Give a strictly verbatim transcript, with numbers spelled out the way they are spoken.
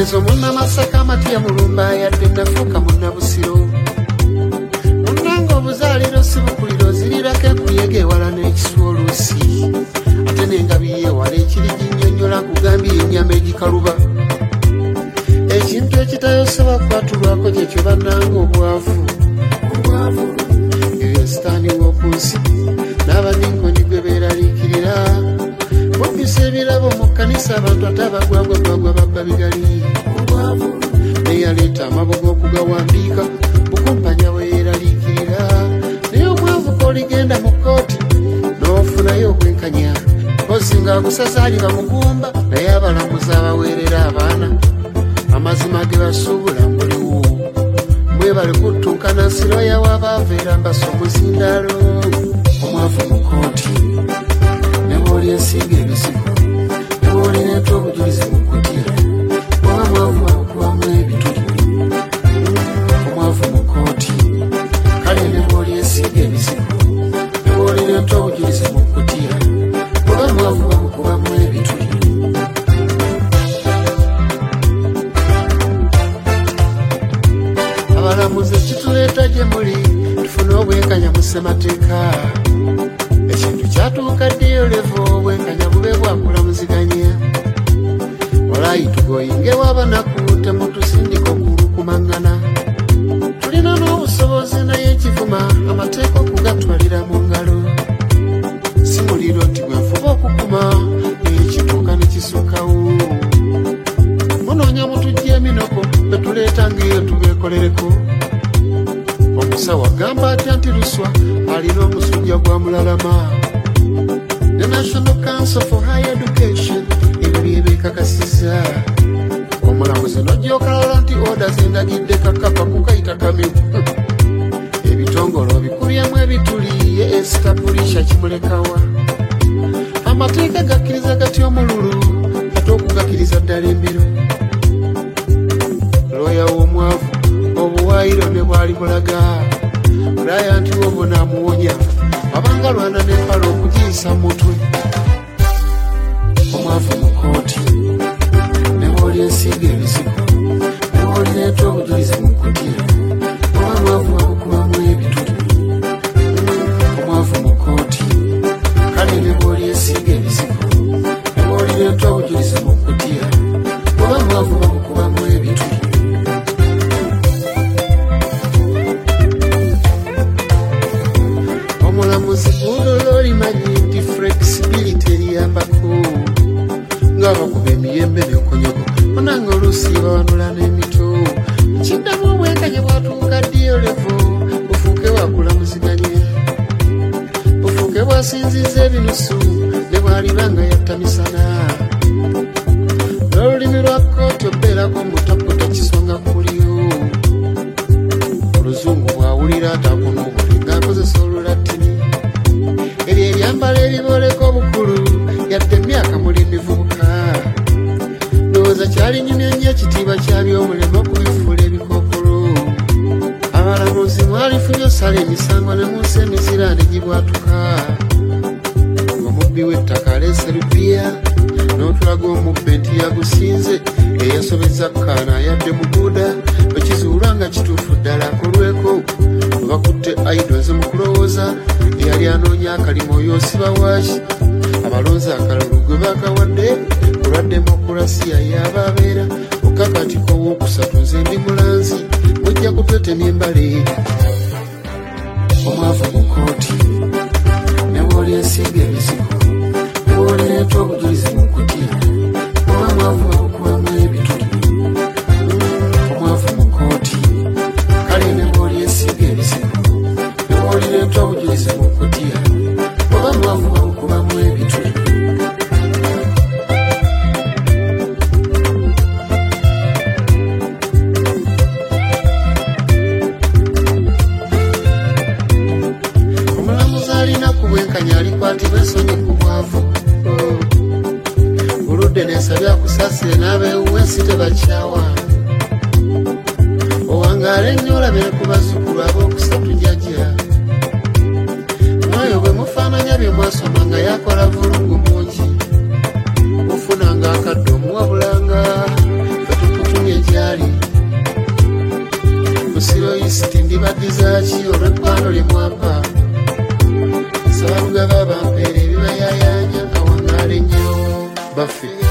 ezo munna Masaka Matya Mulumba yadde nafuuka munna Busiro munnanga obuzaaliro sibukuliro zirirako ekuyege wala n'ekiswa oluusi ate n'engabi yeewala ekiri ginnyonnyola nkugambye ennyama egikaluba ekintu ekitayosoba kwatulwako kyekyo bannanga obwavu sitaani w'oku nsi n'abadinkoni gwe beeraliikirira bobbisa ebirabo mu kkanisa abantu ate abagwagwagwagwa babba bigali neyaleeta amaboga okugawandiika bukumpanya bwe yeeraliikirira naye omwavu k'oligenda mu kooti n'ofunayo okwenkanya osinga agusasaali bamugumba naye abalamuzi abaweerera abaana amazima ge basuubula muliwo mwebale kuttunkana siroya w'abaaveera mbasa omuzindalo omwavu mu kooti ne bw'oli ensiga ebizibu ne bw'oli neeta obujulizi mu kutya oba mwavu akubamu ebituli omwavu mu kooti kale ne bw'oli ensiga ebizibu ne bw'oli neeta obujulizi mu kutya oba mwavu akubamu ebituli abalamuzi ekituleeta gye muli tufune obwenkanya mu ssemateeka ekintu kyatuuka ddiyo levo obwenkanya bube bwakulamuziganya olayi tugoyinge w'abanaku temutusindika okulukumaŋŋana tulina n'obusobozi naye ekivuma amateeka okugatwalira mu ngalo si muliro nti bwe nfuba okukuma ekituuka ne kisukkawo munoonya mutujja eminoko betuleeta ng'eyo tubeekolereko omusawo agamba atya nti luswa alina omusujja gwa mulalama the National Council for Higher Education ebyo byebeekakasiza omulamuzi n'ojjookalala nti oda zendagidde kakapa kukayita kamiwu ebitongole obikubyemu ebituli ye esitapulisha kimulekawa amateeka gakkiriza gatya omululu ate okugakkiriza ddala embiro looya w'omwavu obuwaayiro ne bwali bulaga olaya nti wobo naamuwonya abanga lwana n'empala okugiyisa mutwe omwavu mu kooti ne bw'oli ensiga ebizibu ne bw'oli neeta obujulizi mu kutya oba mwavu abukubamu ebituli omwavu mu kooti kale ne bw'oli ensiga ebizibu ne bw'oli neeta obujulizi mu kutya oba mwavu abukubamu ebituli omulamuzi gulololi manyi nti flexibility eriyambako ng'abakuba emiyembe n'okonyogo munanga oluusi bawanula n'emito kiddamu obwenkanya bwatuuka ddiyo levo bufuuke bwakulamuziganye bufuuke bwasinziza ebinusu ne bwalibanga yatta misana n'olulimi lwa kooti obeerako mutaputa kisonga kuliyo oluzungu bwawulira atakunuubuli ng'akozesa olulatini eryo eryambala eriboleka obukulu yadde emyaka muli mivubuka ndowooza kyalinyumya nnyo ekitiibwa kyabyomulema okubifuula ebikookolo abalamuzi mwalifunye osala emisango ne mu nsi emizira ne gibwatuka omubbi w'ettaka aleese lupiya n'otulaga omubbe nti yagusinze eyasobeza kaana yadde muguuda ekizuulwa nga kituufu ddala akolweko bakutte aidoze mu kulowooza eyali anoonya akalimo oyo osiba waaki abalonzi akalulu gwe bakawadde olwa demokulasiya yaaba abeera okakatiko w'okusatu nze ndi mulanzi mujja kutwetemya embale omwavu mu kooti ne bw'oli ensiga ebizibu ne bw'oli neeta obujulizi mu kutya oba mwavu abukubamu ebituli omwavu mu kooti kale ne bw'oli ensiga ebizibu ne bw'oli neeta obujulizi mu kutya oba mwavu abukubamu ebituli omulamuzi alina ku bwenkanya alikwatibwa ensonyi ku bwavu buludde n'ensabya akusaasire n'abeewuwa ensi tebakyawa owangaala ennyo olabire ku bazzukulu ab'okusatu jjajja mwoyo bwe mufaananya bye mwasoma nga yakola vulungu mungi mufunanga akadde omuwabulanga fetukutunya musiro isiti ndibagizaki olw'eggwano limwapa Salugaba bampere bibayayanya awangaale nnyo baffe